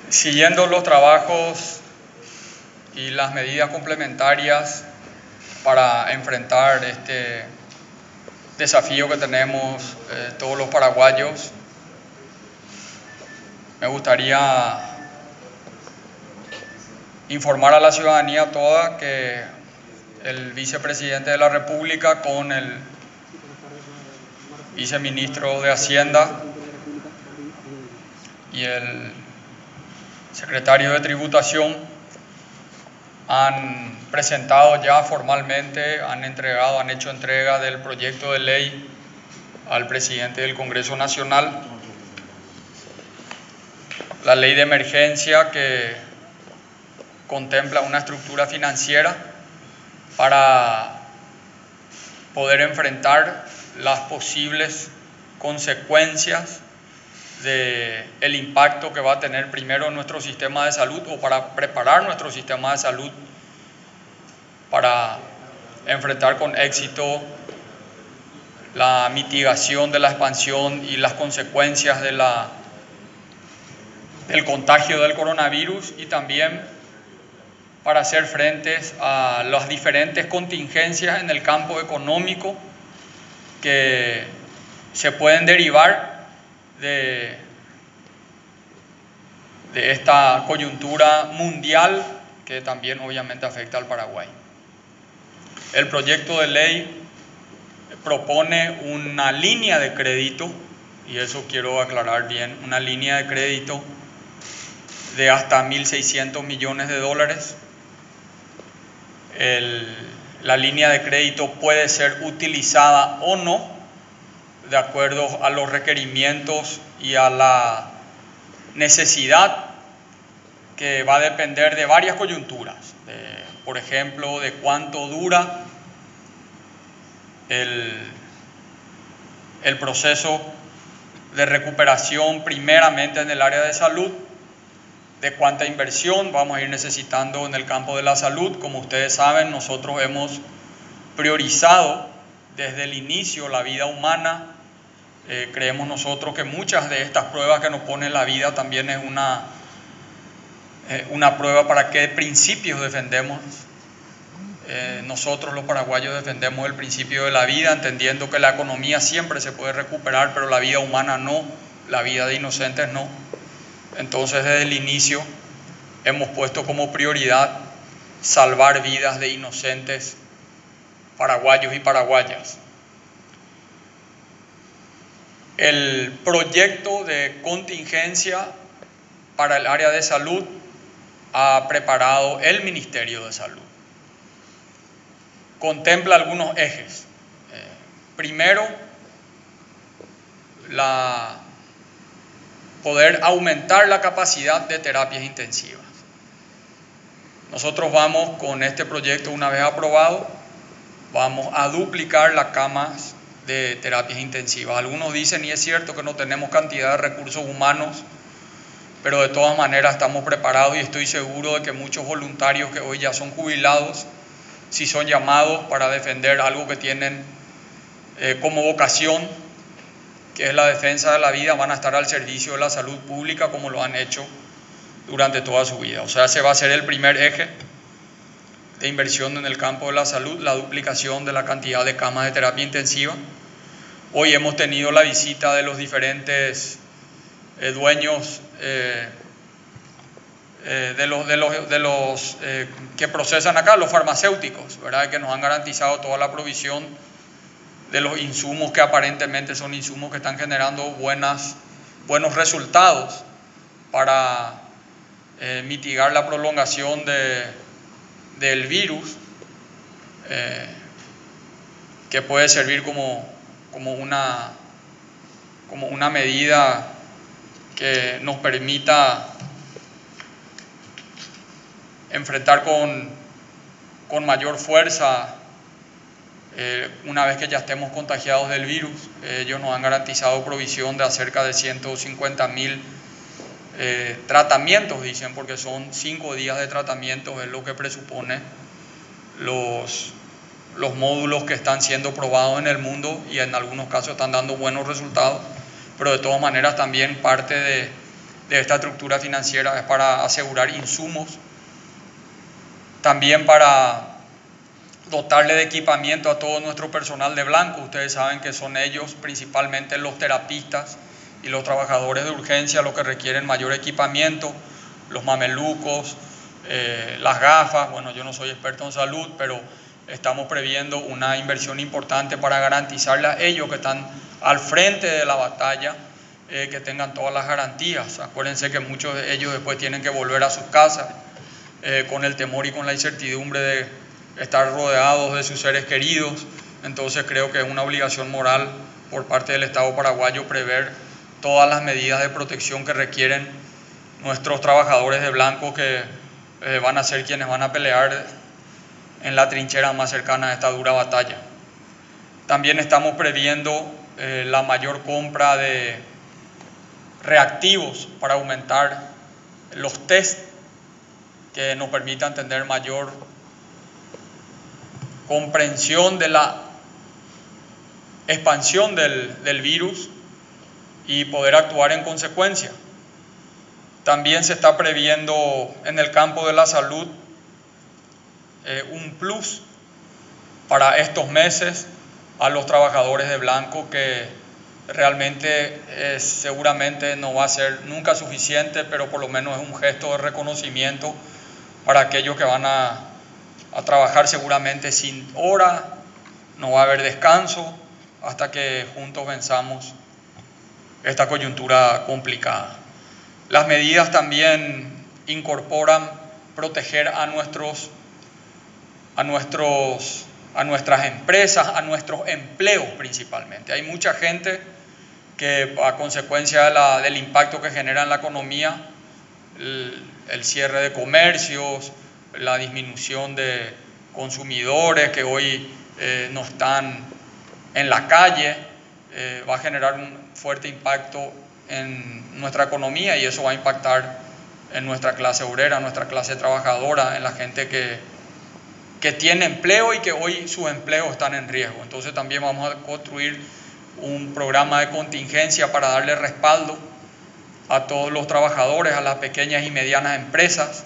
Siguiendo los trabajos y las medidas complementarias para enfrentar este desafío que tenemos todos los paraguayos, me gustaría informar a la ciudadanía toda que el vicepresidente de la República con el viceministro de Hacienda y el secretario de Tributación han presentado ya formalmente, han hecho entrega del proyecto de ley al presidente del Congreso Nacional, la ley de emergencia que contempla una estructura financiera para poder enfrentar las posibles consecuencias del impacto que va a tener primero nuestro sistema de salud, o para preparar nuestro sistema de salud para enfrentar con éxito la mitigación de la expansión y las consecuencias del contagio del coronavirus, y también para hacer frente a las diferentes contingencias en el campo económico que se pueden derivar de esta coyuntura mundial que también obviamente afecta al Paraguay. El proyecto de ley propone una línea de crédito, y eso quiero aclarar bien, una línea de crédito de hasta 1.600 millones de dólares. La línea de crédito puede ser utilizada o no de acuerdo a los requerimientos y a la necesidad, que va a depender de varias coyunturas, por ejemplo, de cuánto dura el proceso de recuperación primeramente en el área de salud, de cuánta inversión vamos a ir necesitando en el campo de la salud. Como ustedes saben, nosotros hemos priorizado desde el inicio la vida humana. Creemos nosotros que muchas de estas pruebas que nos pone la vida también es una prueba para qué principios defendemos. Nosotros los paraguayos defendemos el principio de la vida, entendiendo que la economía siempre se puede recuperar, pero la vida humana no, la vida de inocentes no. Entonces, desde el inicio hemos puesto como prioridad salvar vidas de inocentes paraguayos y paraguayas. El proyecto de contingencia para el área de salud ha preparado el Ministerio de Salud. Contempla algunos ejes. Primero, poder aumentar la capacidad de terapias intensivas. Nosotros vamos con este proyecto, una vez aprobado, vamos a duplicar las camas de terapias intensivas. Algunos dicen, y es cierto, que no tenemos cantidad de recursos humanos, pero de todas maneras estamos preparados, y estoy seguro de que muchos voluntarios que hoy ya son jubilados, si son llamados para defender algo que tienen como vocación, que es la defensa de la vida, van a estar al servicio de la salud pública como lo han hecho durante toda su vida. O sea, ese va a ser el primer eje de inversión en el campo de la salud, la duplicación de la cantidad de camas de terapia intensiva. Hoy hemos tenido la visita de los diferentes dueños de los que procesan acá, los farmacéuticos, ¿verdad?, que nos han garantizado toda la provisión de los insumos, que aparentemente son insumos que están generando buenos resultados para mitigar la prolongación del virus, que puede servir como una medida que nos permita enfrentar con mayor fuerza una vez que ya estemos contagiados del virus. Ellos nos han garantizado provisión de cerca de 150.000 tratamientos, dicen, porque son 5 días de tratamientos, es lo que presupone los módulos que están siendo probados en el mundo, y en algunos casos están dando buenos resultados, pero de todas maneras también parte de esta estructura financiera es para asegurar insumos, también para dotarle de equipamiento a todo nuestro personal de blanco. Ustedes saben que son ellos, principalmente los terapistas y los trabajadores de urgencia, los que requieren mayor equipamiento, los mamelucos, las gafas. Bueno, yo no soy experto en salud, pero estamos previendo una inversión importante para garantizarle a ellos que están al frente de la batalla, que tengan todas las garantías. Acuérdense que muchos de ellos después tienen que volver a sus casas con el temor y con la incertidumbre de estar rodeados de sus seres queridos. Entonces creo que es una obligación moral por parte del Estado paraguayo prever todas las medidas de protección que requieren nuestros trabajadores de blanco, que van a ser quienes van a pelear en la trinchera más cercana a esta dura batalla. También estamos previendo la mayor compra de reactivos para aumentar los test que nos permitan tener mayor comprensión de la expansión del virus y poder actuar en consecuencia. También se está previendo en el campo de la salud un plus para estos meses a los trabajadores de blanco, que realmente seguramente no va a ser nunca suficiente, pero por lo menos es un gesto de reconocimiento para aquellos que van a trabajar seguramente sin hora. No va a haber descanso hasta que juntos venzamos esta coyuntura complicada. Las medidas también incorporan proteger a nuestras empresas, a nuestros empleos principalmente. Hay mucha gente que a consecuencia del impacto que genera en la economía, el cierre de comercios, la disminución de consumidores que hoy no están en la calle, va a generar un fuerte impacto en nuestra economía, y eso va a impactar en nuestra clase obrera, nuestra clase trabajadora, en la gente que tiene empleo y que hoy sus empleos están en riesgo. Entonces también vamos a construir un programa de contingencia para darle respaldo a todos los trabajadores, a las pequeñas y medianas empresas,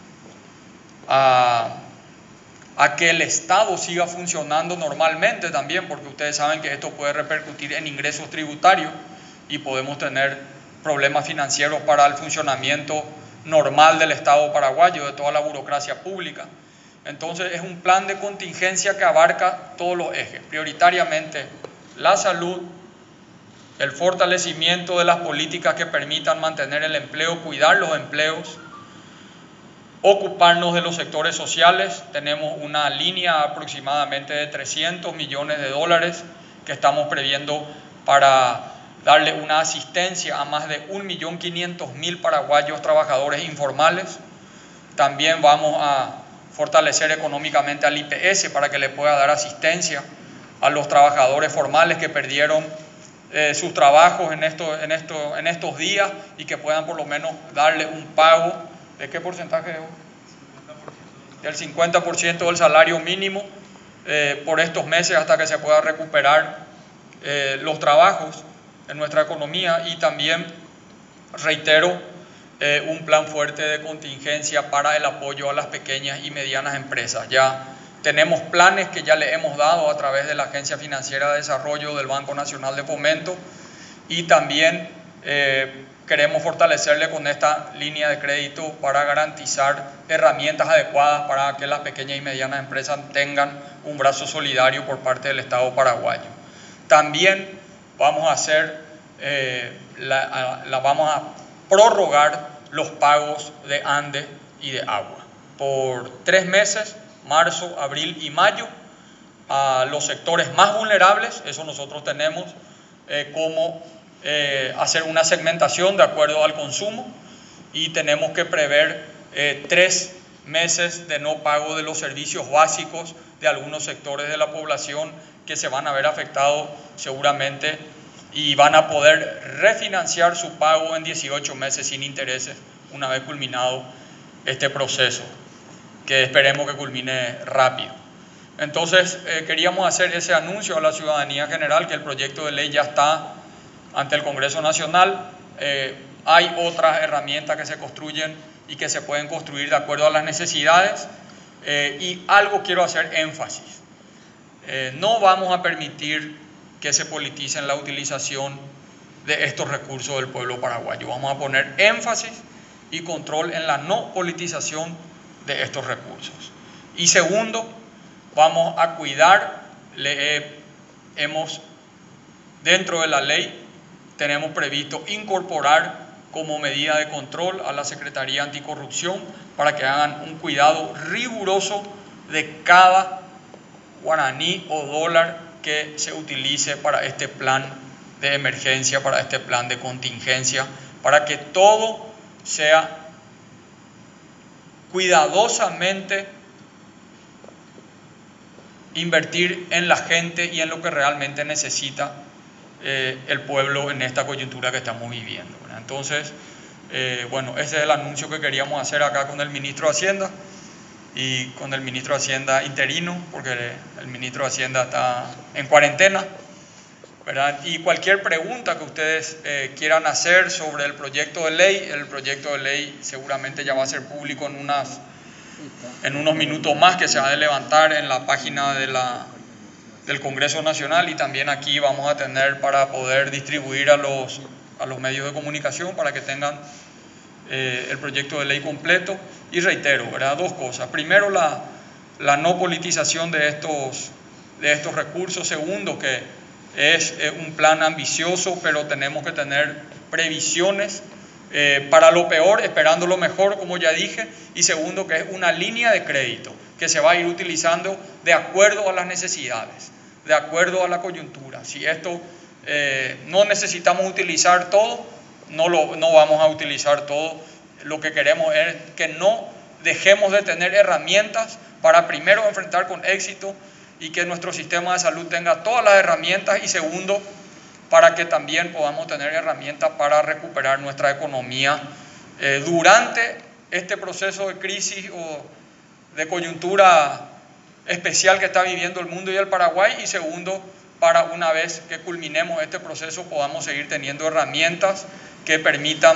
a que el Estado siga funcionando normalmente también, porque ustedes saben que esto puede repercutir en ingresos tributarios y podemos tener problemas financieros para el funcionamiento normal del Estado paraguayo, de toda la burocracia pública. Entonces es un plan de contingencia que abarca todos los ejes, prioritariamente la salud, el fortalecimiento de las políticas que permitan mantener el empleo, cuidar los empleos, ocuparnos de los sectores sociales. Tenemos una línea aproximadamente de 300 millones de dólares que estamos previendo para darle una asistencia a más de 1.500.000 paraguayos trabajadores informales. También vamos a fortalecer económicamente al IPS para que le pueda dar asistencia a los trabajadores formales que perdieron sus trabajos en estos días, y que puedan por lo menos darle un pago. ¿De qué porcentaje es? Del 50% del salario mínimo por estos meses hasta que se pueda recuperar los trabajos en nuestra economía. Y también, reitero, un plan fuerte de contingencia para el apoyo a las pequeñas y medianas empresas. Ya tenemos planes que ya le hemos dado a través de la Agencia Financiera de Desarrollo del Banco Nacional de Fomento, y también queremos fortalecerle con esta línea de crédito para garantizar herramientas adecuadas para que las pequeñas y medianas empresas tengan un brazo solidario por parte del Estado paraguayo. También vamos a hacer, vamos a prorrogar los pagos de ANDE y de agua por 3 meses, marzo, abril y mayo, a los sectores más vulnerables. Eso nosotros tenemos como hacer una segmentación de acuerdo al consumo, y tenemos que prever 3 meses de no pago de los servicios básicos de algunos sectores de la población que se van a ver afectados seguramente, y van a poder refinanciar su pago en 18 meses sin intereses una vez culminado este proceso, que esperemos que culmine rápido. Entonces queríamos hacer ese anuncio a la ciudadanía general, que el proyecto de ley ya está ante el Congreso Nacional. hay otras herramientas que se construyen y que se pueden construir de acuerdo a las necesidades. Y algo quiero hacer énfasis. No vamos a permitir que se politice la utilización de estos recursos del pueblo paraguayo. Vamos a poner énfasis y control en la no politización de estos recursos. Y segundo, vamos a cuidar, dentro de la ley, tenemos previsto incorporar como medida de control a la Secretaría Anticorrupción para que hagan un cuidado riguroso de cada guaraní o dólar que se utilice para este plan de emergencia, para este plan de contingencia, para que todo sea cuidadosamente invertir en la gente y en lo que realmente necesita el pueblo en esta coyuntura que estamos viviendo, ¿verdad? Entonces, bueno, ese es el anuncio que queríamos hacer acá con el ministro de Hacienda y con el ministro de Hacienda interino, porque el ministro de Hacienda está en cuarentena, ¿verdad? Y cualquier pregunta que ustedes quieran hacer sobre el proyecto de ley seguramente ya va a ser público en unos minutos más, que se va a levantar en la página del Congreso Nacional, y también aquí vamos a tener para poder distribuir a los medios de comunicación para que tengan el proyecto de ley completo. Y reitero, ¿verdad?, dos cosas. Primero, la no politización de estos recursos. Segundo, que es un plan ambicioso, pero tenemos que tener previsiones para lo peor, esperando lo mejor, como ya dije. Y segundo, que es una línea de crédito que se va a ir utilizando de acuerdo a las necesidades, de acuerdo a la coyuntura. Si esto no necesitamos utilizar todo, no vamos a utilizar todo. Lo que queremos es que no dejemos de tener herramientas para, primero, enfrentar con éxito y que nuestro sistema de salud tenga todas las herramientas, y segundo, para que también podamos tener herramientas para recuperar nuestra economía durante este proceso de crisis o de coyuntura especial que está viviendo el mundo y el Paraguay, y segundo, para una vez que culminemos este proceso podamos seguir teniendo herramientas que permitan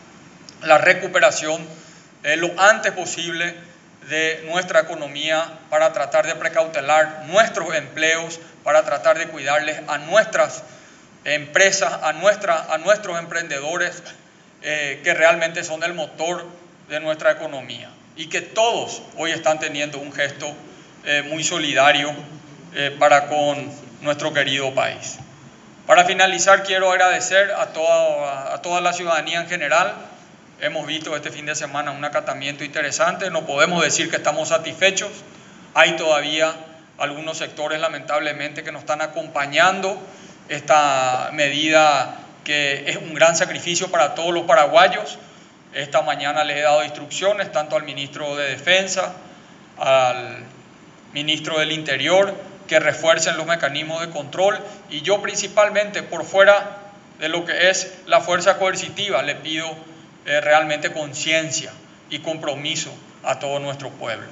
la recuperación lo antes posible de nuestra economía, para tratar de precautelar nuestros empleos, para tratar de cuidarles a nuestras empresas, a nuestros emprendedores, que realmente son el motor de nuestra economía, y que todos hoy están teniendo un gesto muy solidario para con nuestro querido país. Para finalizar, quiero agradecer a toda la ciudadanía en general. Hemos visto este fin de semana un acatamiento interesante. No podemos decir que estamos satisfechos. Hay todavía algunos sectores, lamentablemente, que no están acompañando esta medida, que es un gran sacrificio para todos los paraguayos. Esta mañana les he dado instrucciones tanto al ministro de Defensa, al ministro del Interior, que refuercen los mecanismos de control, y yo principalmente, por fuera de lo que es la fuerza coercitiva, le pido realmente conciencia y compromiso a todo nuestro pueblo.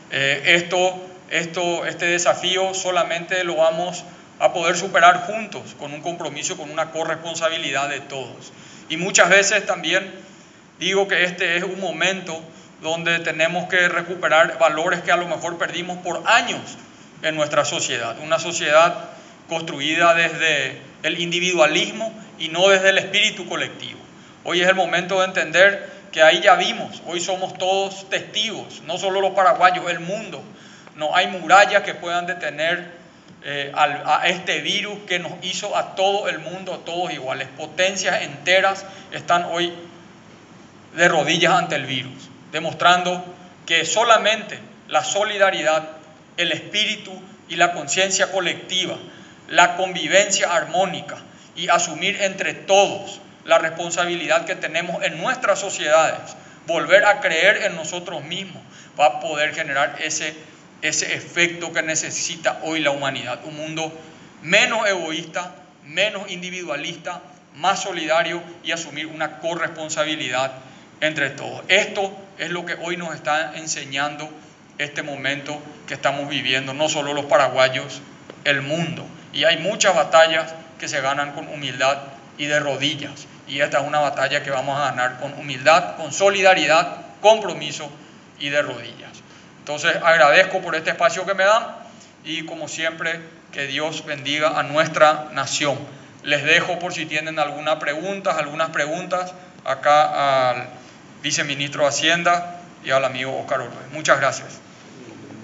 Este desafío solamente lo vamos a poder superar juntos, con un compromiso, con una corresponsabilidad de todos. Y muchas veces también digo que este es un momento donde tenemos que recuperar valores que a lo mejor perdimos por años en nuestra sociedad. Una sociedad construida desde el individualismo y no desde el espíritu colectivo. Hoy es el momento de entender que ahí ya vimos, hoy somos todos testigos, no solo los paraguayos, el mundo. No hay murallas que puedan detener a este virus que nos hizo a todo el mundo, a todos iguales. Potencias enteras están hoy de rodillas ante el virus, demostrando que solamente la solidaridad, el espíritu y la conciencia colectiva, la convivencia armónica y asumir entre todos la responsabilidad que tenemos en nuestras sociedades, volver a creer en nosotros mismos, va a poder generar ese efecto que necesita hoy la humanidad. Un mundo menos egoísta, menos individualista, más solidario, y asumir una corresponsabilidad entre todos. Esto es lo que hoy nos está enseñando este momento que estamos viviendo, no solo los paraguayos, el mundo. Y hay muchas batallas que se ganan con humildad y de rodillas. y esta es una batalla que vamos a ganar con humildad, con solidaridad, compromiso y de rodillas. Entonces agradezco por este espacio que me dan y como siempre que Dios bendiga a nuestra nación. Les dejo por si tienen algunas preguntas acá al viceministro de Hacienda y al amigo Oscar Orbe. Muchas gracias.